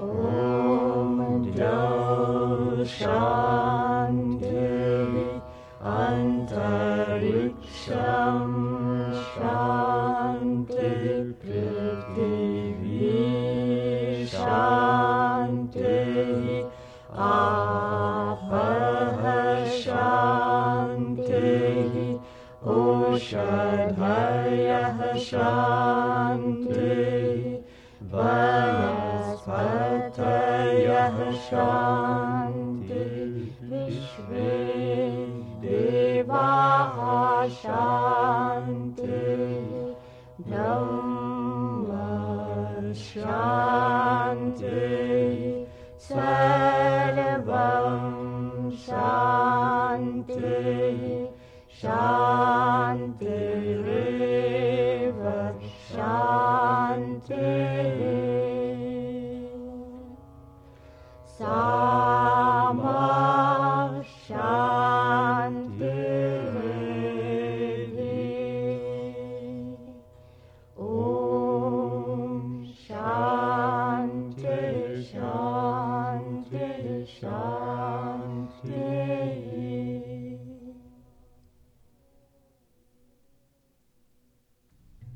Om Dhyau Shanti Antariksham Shanti Prithvi Shanti Apah Shanti Oshadhayah Shanti Vanaspatayah Shanti Vishve Devaha Shanti Brahma Shanti Sarvam Shanti Shantireva Shanti Sama Shanti Om Shanti Shanti Shanti